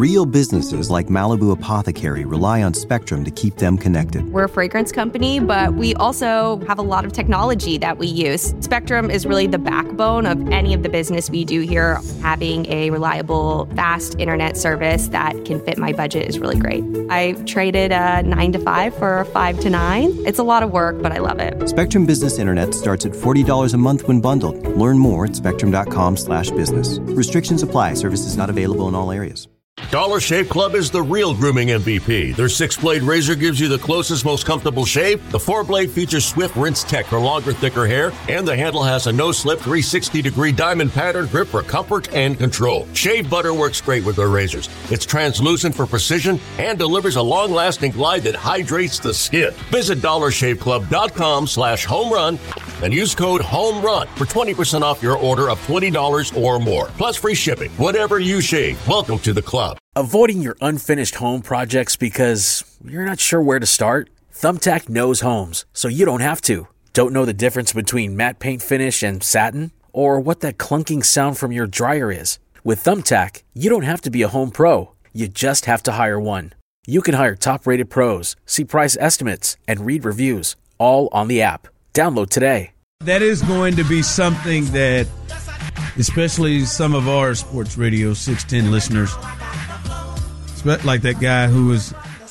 Real businesses like Malibu Apothecary rely on Spectrum to keep them connected. We're a fragrance company, but we also have a lot of technology that we use. Spectrum is really the backbone of any of the business we do here. Having a reliable, fast internet service that can fit my budget is really great. I traded a 9 to 5 for a 5 to 9. It's a lot of work, but I love it. Spectrum Business Internet starts at $40 a month when bundled. Learn more at spectrum.com/business. Restrictions apply. Services not available in all areas. Dollar Shave Club is the real grooming MVP. Their 6-blade razor gives you the closest, most comfortable shave. The 4-blade features Swift Rinse Tech for longer, thicker hair, and the handle has a no-slip 360-degree diamond pattern grip for comfort and control. Shave butter works great with their razors. It's translucent for precision and delivers a long-lasting glide that hydrates the skin. Visit DollarShaveClub.com/homerun and use code HOMERUN for 20% off your order of $20 or more, plus free shipping. Whatever you shave, welcome to the club. Avoiding your unfinished home projects because you're not sure where to start? Thumbtack knows homes, so you don't have to. Don't know the difference between matte paint finish and satin? Or what that clunking sound from your dryer is? With Thumbtack, you don't have to be a home pro. You just have to hire one. You can hire top-rated pros, see price estimates, and read reviews, all on the app. Download today. That is going to be something that, especially some of our Sports Radio 610 listeners, like that guy who was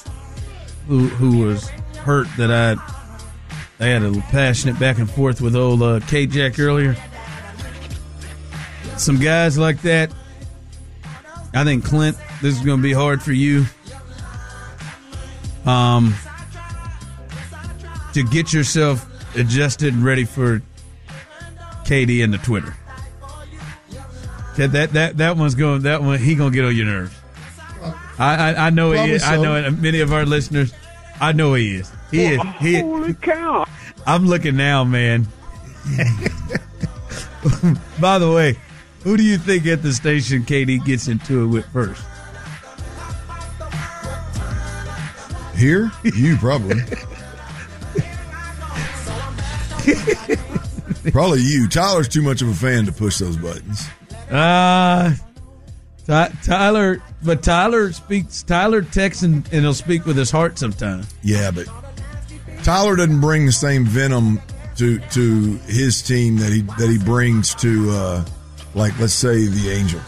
hurt that I had a passionate back and forth with old K-Jack earlier. Some guys like that, I think, Clint, this is going to be hard for you to get yourself adjusted and ready for KD and the Twitter. That one's going. That one he gonna get on your nerves. I know he is. So. I know it. Many of our listeners. I know he is. He is. Holy cow! I'm looking now, man. By the way, who do you think at the station KD gets into it with first? Here, you probably. Probably you. Tyler's too much of a fan to push those buttons. Tyler texts and he'll speak with his heart sometimes. Yeah, but Tyler doesn't bring the same venom to his team that he brings to like, let's say, the Angels.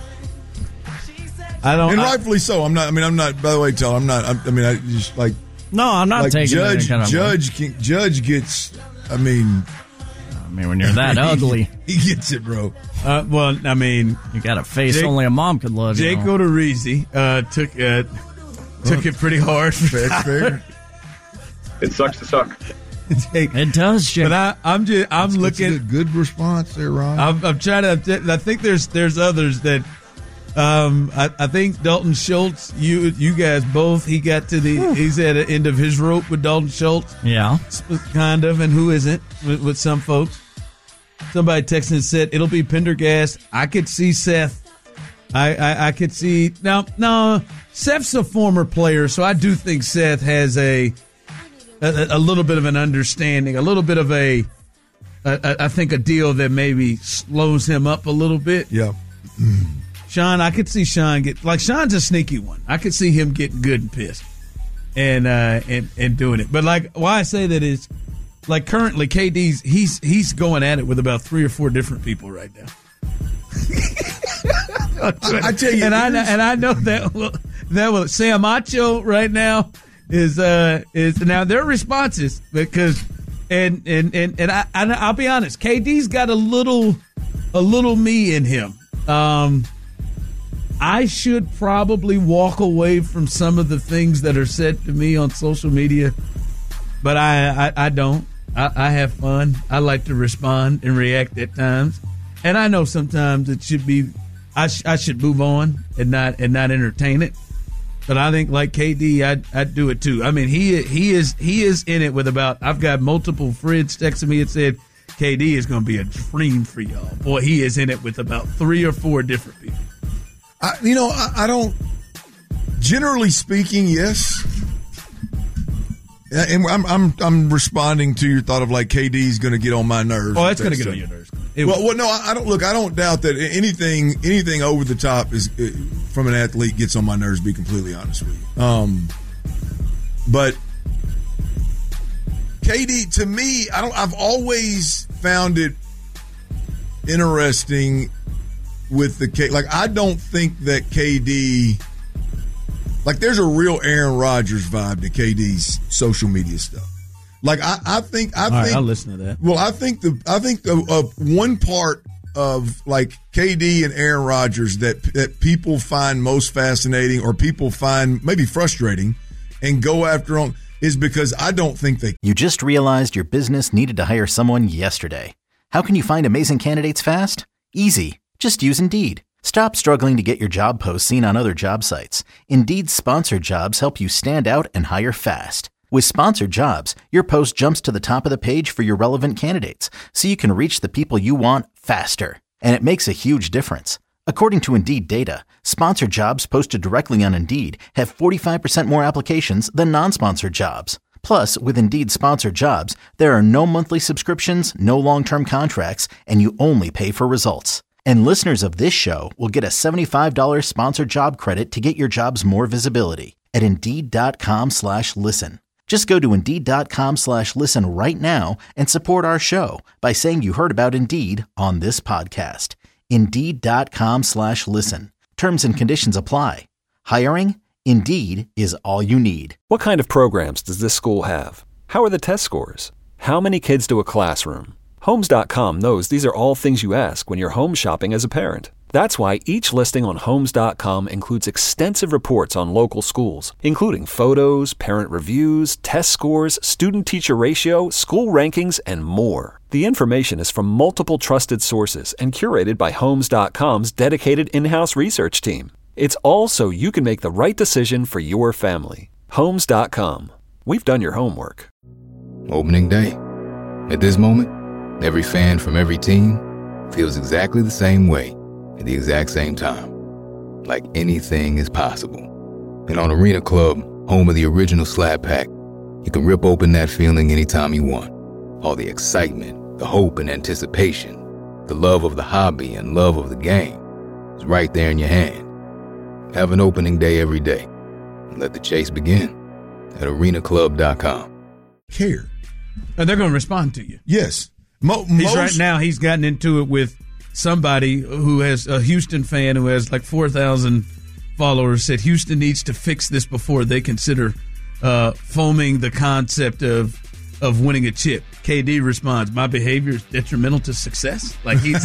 Rightfully so. I'm not. By the way, Tyler, I'm not. I just like. No, I'm not like taking Judge. Kind of Judge gets. I mean, when you're that ugly, he gets it, bro. Well, I mean, you got a face only a mom could love. Jake Odorizzi took it pretty hard. Fair. It sucks to suck. It does, Jake. But I'm looking. That's a good response there, Ron. I'm trying to. I think there's others that. I think Dalton Schultz, you guys both, he's at the end of his rope with Dalton Schultz. Yeah. Kind of, and who isn't with some folks. Somebody texted and said, it'll be Pendergast. I could see Seth. I could see. No, Seth's a former player, so I do think Seth has a little bit of an understanding, a little bit of I think a deal that maybe slows him up a little bit. Yeah. Sean, I could see Sean Sean's a sneaky one. I could see him getting good and pissed and doing it. But why I say that is currently KD's he's going at it with about 3 or 4 different people right now. I tell you, and I know that will Sam Acho right now is now their responses because and I'll be honest, KD's got a little me in him. I should probably walk away from some of the things that are said to me on social media, but I don't. I have fun. I like to respond and react at times, and I know sometimes it should be I should move on and not entertain it. But I think like KD, I'd do it too. I mean, he is in it with about. I've got multiple friends texting me and said KD is going to be a dream for y'all. Boy, he is in it with about 3 or 4 different people. I don't. Generally speaking, yes. And I'm responding to your thought of KD's going to get on my nerves. Oh, that's going to get on your nerves. Well, no, I don't. Look, I don't doubt that anything over the top is from an athlete gets on my nerves, to be completely honest with you. But KD, to me, I've always found it interesting with the like. I don't think that KD, like, there's a real Aaron Rodgers vibe to KD's social media stuff. Like, I think I'll listen to that. Well, I think the one part of like KD and Aaron Rodgers that people find most fascinating, or people find maybe frustrating, and go after on, is because I don't think they. You just realized your business needed to hire someone yesterday. How can you find amazing candidates fast? Easy. Just use Indeed. Stop struggling to get your job posts seen on other job sites. Indeed's sponsored jobs help you stand out and hire fast. With sponsored jobs, your post jumps to the top of the page for your relevant candidates, so you can reach the people you want faster. And it makes a huge difference. According to Indeed data, sponsored jobs posted directly on Indeed have 45% more applications than non-sponsored jobs. Plus, with Indeed sponsored jobs, there are no monthly subscriptions, no long-term contracts, and you only pay for results. And listeners of this show will get a $75 sponsored job credit to get your jobs more visibility at Indeed.com/listen. Just go to Indeed.com/listen right now and support our show by saying you heard about Indeed on this podcast. Indeed.com/listen. Terms and conditions apply. Hiring? Indeed is all you need. What kind of programs does this school have? How are the test scores? How many kids do a classroom? Homes.com knows these are all things you ask when you're home shopping as a parent. That's why each listing on Homes.com includes extensive reports on local schools, including photos, parent reviews, test scores, student-teacher ratio, school rankings, and more. The information is from multiple trusted sources and curated by Homes.com's dedicated in-house research team. It's all so you can make the right decision for your family. Homes.com. We've done your homework. Opening day. At this moment, every fan from every team feels exactly the same way at the exact same time. Like anything is possible. And on Arena Club, home of the original Slab Pack, you can rip open that feeling anytime you want. All the excitement, the hope and anticipation, the love of the hobby and love of the game is right there in your hand. Have an opening day every day. And let the chase begin at arenaclub.com. Care. And they're going to respond to you. Yes. Right now, he's gotten into it with somebody who has a Houston fan who has like 4,000 followers, said Houston needs to fix this before they consider foaming the concept of winning a chip. KD responds, my behavior is detrimental to success. Like he's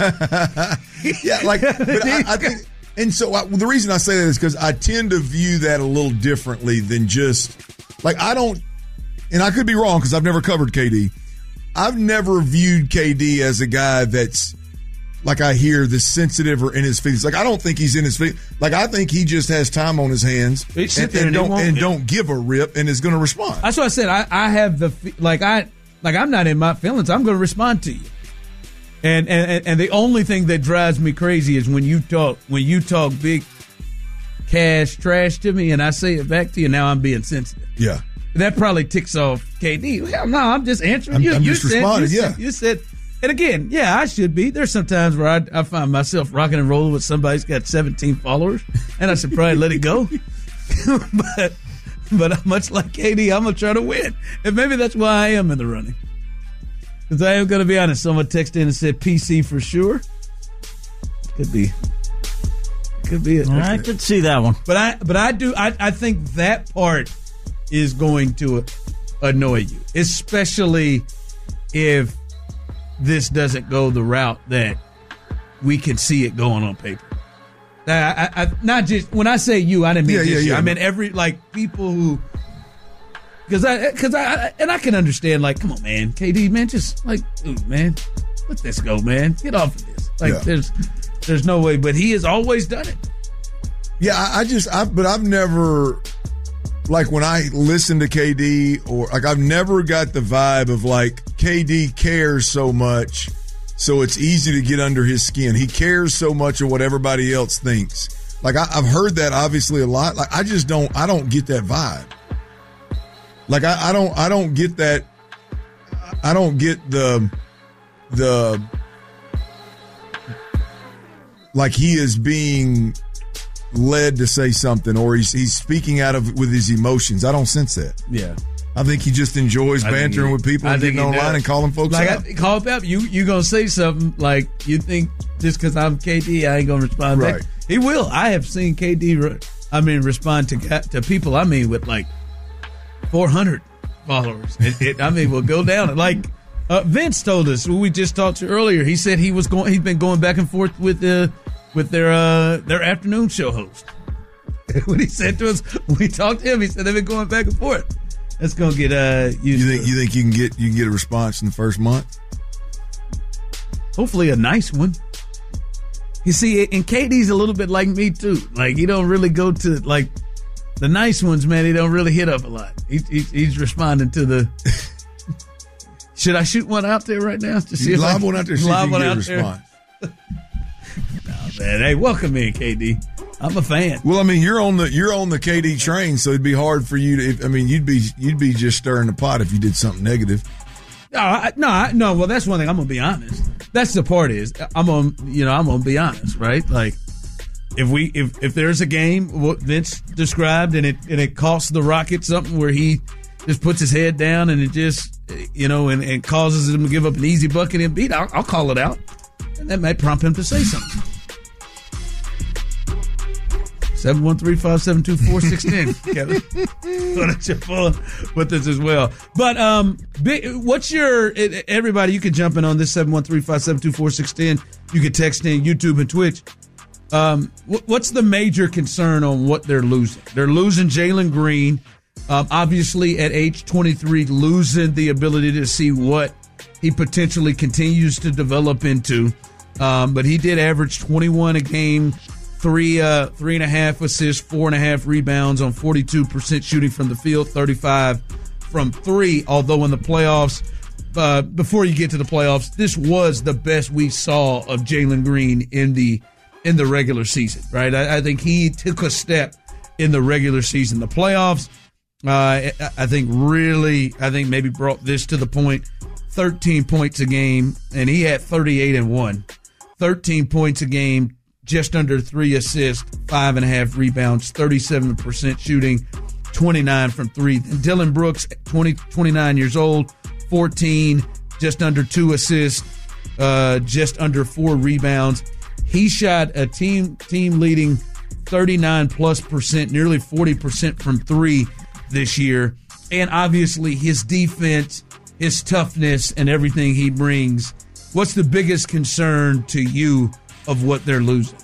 yeah, like, but I think, and so the reason I say that is because I tend to view that a little differently than just like, I don't, and I could be wrong because I've never covered KD. I've never viewed KD as a guy that's, like, I hear this sensitive or in his feelings. Like, I don't think he's in his feelings. Like, I think he just has time on his hands and don't give a rip and is going to respond. That's what I said. I have the I'm not in my feelings. I'm going to respond to you. And the only thing that drives me crazy is when you talk big cash trash to me and I say it back to you. Now I'm being sensitive. Yeah. That probably ticks off KD. Hell no, I'm just answering you. I'm just responding, yeah. You said, and again, yeah, I should be. There's sometimes where I find myself rocking and rolling with somebody who's got 17 followers, and I should probably let it go. but much like KD, I'm going to try to win. And maybe that's why I am in the running. Because I am going to be honest. Someone texted in and said PC for sure. Could be it. I could see that one. But I think that part is going to annoy you, especially if this doesn't go the route that we can see it going on paper. I not just when I say you, I didn't mean just you. I mean every people who, because I can understand, like, come on, man, KD, man, just like, dude, man, let this go, man, get off of this. Like, there's no way, but he has always done it. Yeah, but I've never. Like, when I listen to KD, or like, I've never got the vibe of like KD cares so much, so it's easy to get under his skin. He cares so much of what everybody else thinks. Like, I've heard that obviously a lot. Like, I don't get that vibe. Like, I don't get that. I don't get the like he is being led to say something, or he's speaking with his emotions. I don't sense that. Yeah. I think he just enjoys bantering with people and getting online and calling folks out. Call up. You going to say something like you think just because I'm KD, I ain't going to respond back. He will. I have seen KD respond to people, with like 400 followers. Will go down. Like Vince told us, who we just talked to earlier, he said he's been going back and forth with their afternoon show host. When he said to us, when we talked to him, he said they've been going back and forth. That's gonna get used. You think you can get a response in the first month? Hopefully, a nice one. You see, and KD's a little bit like me too. Like he don't really go to like the nice ones, man. He don't really hit up a lot. He's responding to the. Should I shoot one out there right now to see live one out there? See if you can get a response. No, man. Hey, welcome in, KD. I'm a fan. Well, you're on the KD train, so it'd be hard for you to. You'd be just stirring the pot if you did something negative. No. Well, that's one thing. I'm gonna be honest. That's the part is I'm gonna be honest, right? Like if there's a game what Vince described and it costs the Rockets something where he just puts his head down and it just and causes him to give up an easy bucket and beat, I'll call it out, and that might prompt him to say something. 713-572-4610. Kevin, so that's your phone with this as well. But what's your everybody? You can jump in on this 713-572-4610. You can text in YouTube and Twitch. What's the major concern on what they're losing? They're losing Jalen Green, obviously at age 23, losing the ability to see what he potentially continues to develop into. But he did average 21 a game. 3.5 assists, 4.5 rebounds on 42% shooting from the field, 35 from three. Although in the playoffs, before you get to the playoffs, this was the best we saw of Jalen Green in the regular season, right? I think he took a step in the regular season. The playoffs, I think maybe brought this to the point. 13 points a game, and he had 38 and 1. 13 points a game. Just under 3 assists, 5.5 rebounds, 37% shooting, 29 from three. And Dylan Brooks, 29 years old, 14, just under 2 assists, just under 4 rebounds. He shot a team leading 39+%, nearly 40% from three this year. And obviously his defense, his toughness, and everything he brings. What's the biggest concern to you of what they're losing?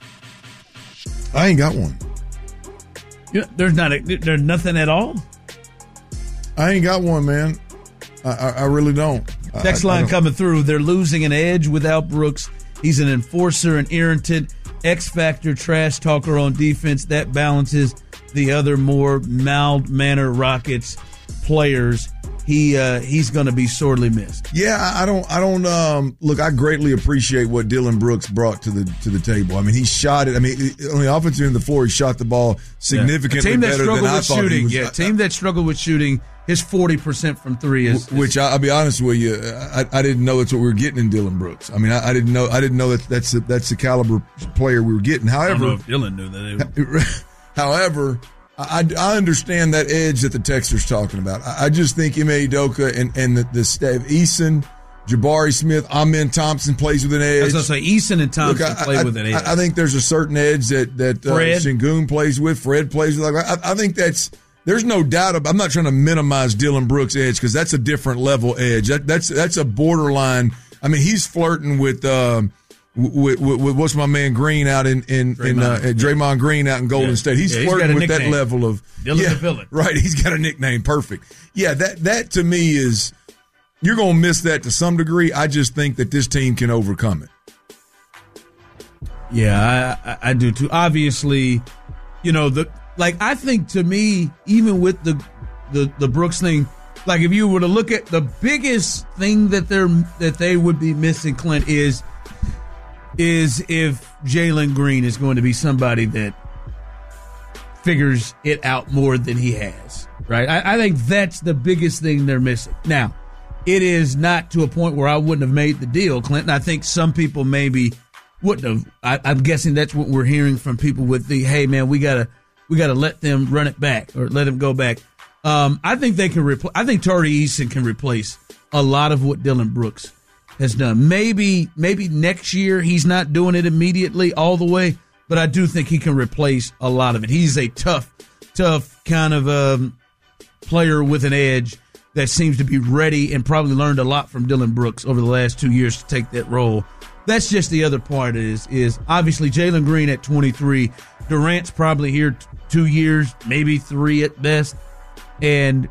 I ain't got one. There's nothing at all? I ain't got one, man. I really don't. Text line coming through. They're losing an edge without Brooks. He's an enforcer, an irritant, X-factor, trash talker on defense. That balances the other more mild-mannered Rockets players. He's going to be sorely missed. Yeah, I don't look, I greatly appreciate what Dylan Brooks brought to the table. He shot it. On the offensive end of the floor, he shot the ball significantly better than I thought he was. Yeah, team that struggled with shooting, his 40% from three is. Which I'll be honest with you, I didn't know that's what we were getting in Dylan Brooks. I didn't know that's the caliber player we were getting. However, I don't know if Dylan knew that. However, I understand that edge that the texter's talking about. I just think Ime Udoka and the staff, Eason, Jabari Smith, Amen Thompson plays with an edge. I was going to say Eason and Thompson play with an edge. I think there's a certain edge that Sengun plays with, Fred plays with. I think there's no doubt about. I'm not trying to minimize Dylan Brooks' edge because that's a different level edge. That's a borderline. He's flirting with what's my man Green out in Draymond Green out in Golden State. He's flirting with that level of Dylan the Villain. Right, he's got a nickname. Perfect. Yeah, that to me is, you're going to miss that to some degree. I just think that this team can overcome it. Yeah, I do too. Obviously, I think to me, even with the Brooks thing, like if you were to look at the biggest thing that they would be missing, Clint, is if Jalen Green is going to be somebody that figures it out more than he has, right? I think that's the biggest thing they're missing. Now, it is not to a point where I wouldn't have made the deal, Clinton. I think some people maybe I'm guessing that's what we're hearing from people with the, hey man, we gotta let them run it back or let them go back. I think they can I think Tari Eason can replace a lot of what Dylan Brooks has done. Maybe next year he's not doing it immediately all the way, but I do think he can replace a lot of it. He's a tough kind of player with an edge that seems to be ready and probably learned a lot from Dylan Brooks over the last 2 years to take that role. That's just the other part is obviously Jalen Green at 23. Durant's probably here 2 years, maybe 3 at best. And,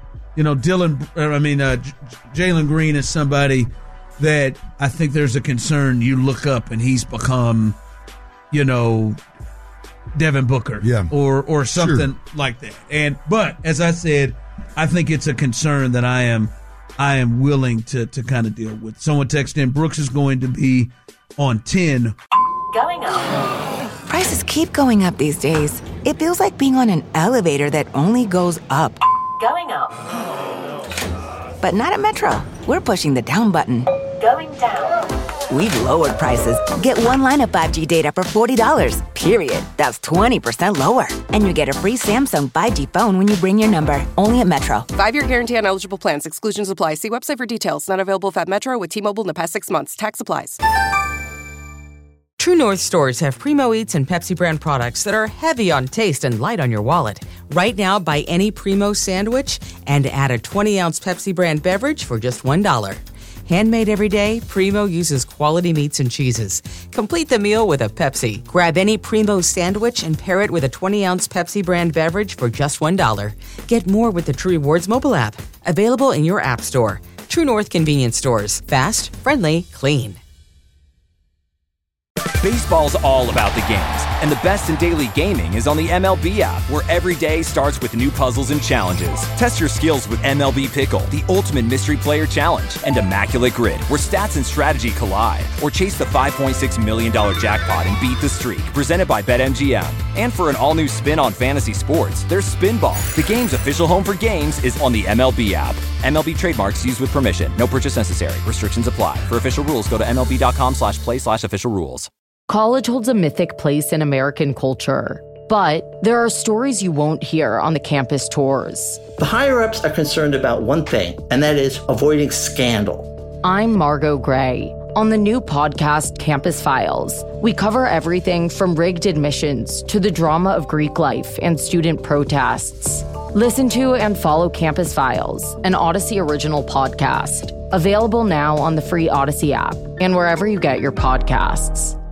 Jalen Green is somebody that I think there's a concern you look up and he's become, Devin Booker or something like that. But as I said, I think it's a concern that I am willing to kind of deal with. Someone texted in, Brooks is going to be on 10. Going up. Prices keep going up these days. It feels like being on an elevator that only goes up. Going up. But not at Metro. We're pushing the down button. Going down. We've lowered prices. Get one line of 5G data for $40, period. That's 20% lower. And you get a free Samsung 5G phone when you bring your number. Only at Metro. 5-year guarantee on eligible plans. Exclusions apply. See website for details. Not available at Metro with T-Mobile in the past 6 months. Tax applies. True North stores have Primo Eats and Pepsi brand products that are heavy on taste and light on your wallet. Right now, buy any Primo sandwich and add a 20-ounce Pepsi brand beverage for just $1. Handmade every day, Primo uses quality meats and cheeses. Complete the meal with a Pepsi. Grab any Primo sandwich and pair it with a 20-ounce Pepsi brand beverage for just $1. Get more with the True Rewards mobile app. Available in your app store. True North convenience stores. Fast, friendly, clean. Baseball's all about the games, and the best in daily gaming is on the MLB app, where every day starts with new puzzles and challenges. Test your skills with MLB Pickle, the ultimate mystery player challenge, and Immaculate Grid, where stats and strategy collide. Or chase the $5.6 million jackpot and beat the streak, presented by BetMGM. And for an all-new spin on fantasy sports, there's Spinball. The game's official home for games is on the MLB app. MLB trademarks used with permission. No purchase necessary. Restrictions apply. For official rules, go to MLB.com/play/official rules. College holds a mythic place in American culture, but there are stories you won't hear on the campus tours. The higher-ups are concerned about one thing, and that is avoiding scandal. I'm Margot Gray. On the new podcast, Campus Files, we cover everything from rigged admissions to the drama of Greek life and student protests. Listen to and follow Campus Files, an Odyssey original podcast. Available now on the free Odyssey app and wherever you get your podcasts.